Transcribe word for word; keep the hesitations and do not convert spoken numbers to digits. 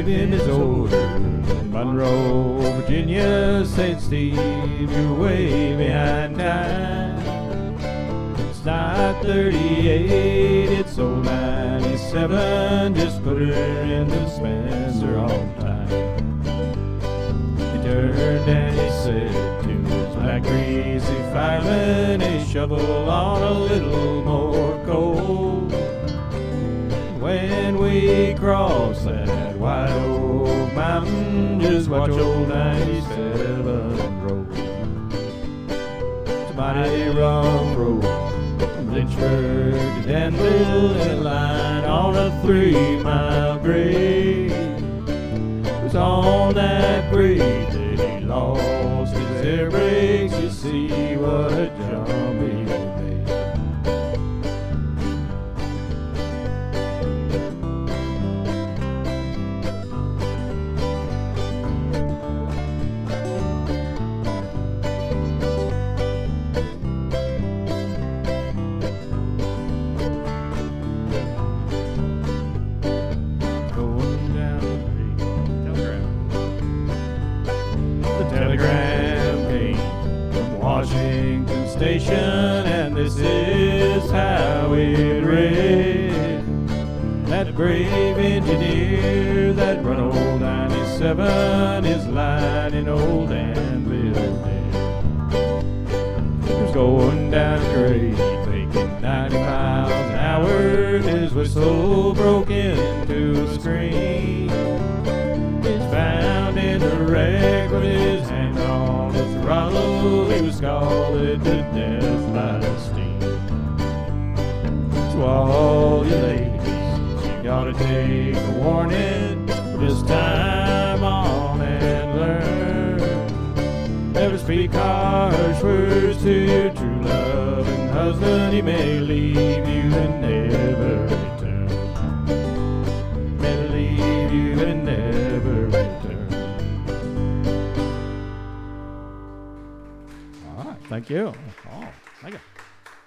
gave him his orders. Monroe, Virginia, Saint Steve, you're way behind time. It's not thirty-eight, it's old ninety-seven. Just put her in the Spencer on time. He turned and he said to his black greasy fireman, a shovel on a little more coal. When we cross that white oak mountain, just watch old ninety-seven roll. It's a mighty rough road from Lynchburg to Danville, in a line on a three-mile grade. It was on that grade that he lost his air brakes. You see what a jump he made. Telegram came from Washington Station, and this is how it read. That brave engineer that run old ninety-seven is lying in old Danville dead. He was going down a grade, making ninety miles an hour. His whistle broke into a scream. He's found in the wreck with his hand on the throttle. He was scalded to death by the steam. So all you ladies, you gotta take a warning this time on and learn. Never speak harsh words to your true loving husband. He may leave you and never return. May leave you and never return. All right, thank you. Oh, thank you.